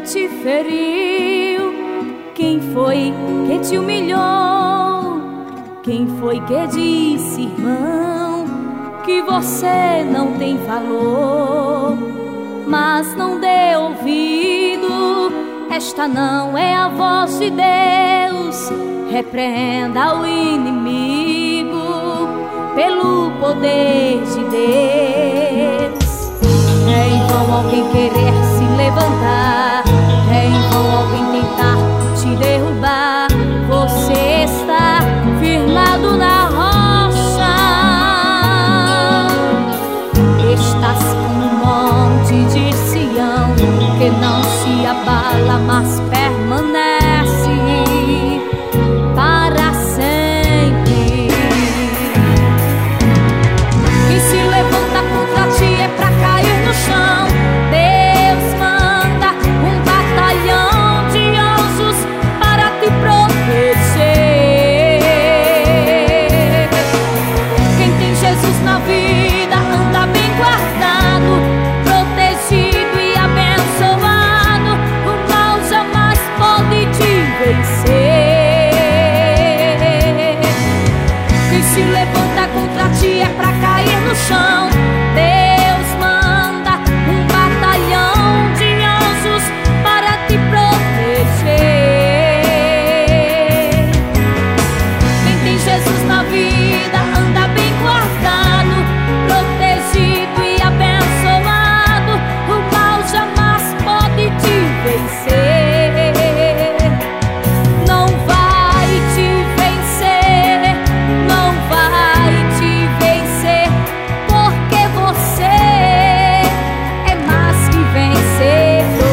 te feriu? Quem foi que te humilhou? Quem foi que disse, irmão, que você não tem valor? Mas não dê ouvido, esta não é a voz de Deus. Repreenda o inimigo pelo poder de Deus. É em vão alguém querer se levantar, é em vão alguém tentar te derrubar. Você está firmado na rocha, estás como um monte de Sião, que não se abala, mas permanece para sempre. Quem se levanta contra ti é pra cair no chão. Deus manda um batalhão de anjos para te proteger. Quem tem Jesus na vida anda bem guardado, protegido e abençoado. O mal jamais pode te vencer. Quem se levanta contra ti é pra cair no chão. Deus manda um batalhão de anjos para te proteger. Quem tem Jesus na vida anda bem guardado, protegido e abençoado. O mal jamais pode te vencer. Não vai te vencer, não vai te vencer, porque você é mais que vencedor.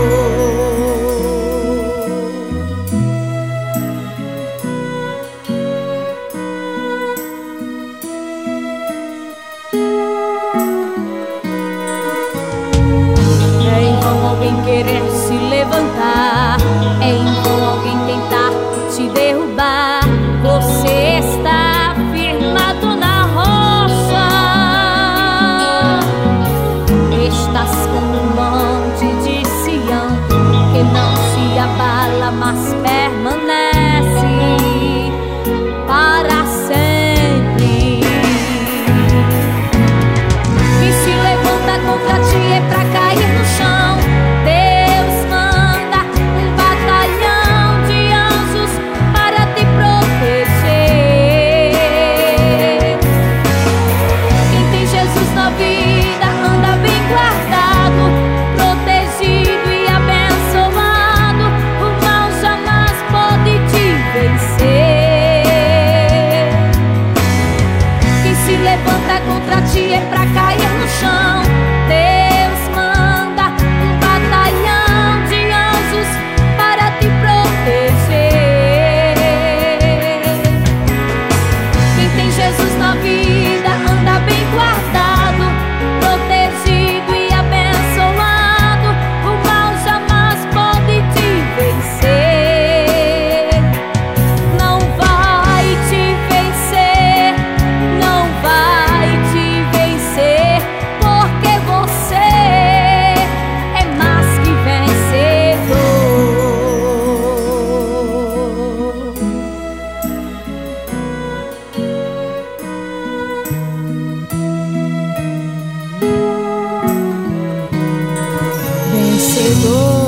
É em vão alguém querer se levantar, é em vão alguém tentar te derrubar. Você está firmado na rocha, estás como um monte de Sião, que não se abala, mas permanece para sempre. Quem se levanta contra ti é pra cair no chão. Deus manda um batalhão de anjos para te proteger. Quem tem Jesus na vida anda bem guardado, protegido e abençoado. O mal jamais pode te vencer. Quem se levanta contra ti é pra cair no chão. Deus manda um batalhão de anjos para te proteger. Quem tem Jesus na vida anda bem guardado, protegido e abençoado. O mal jamais pode te vencer. Não vai te vencer, não vai te vencer, porque você é mais que vencedor. Vencedor.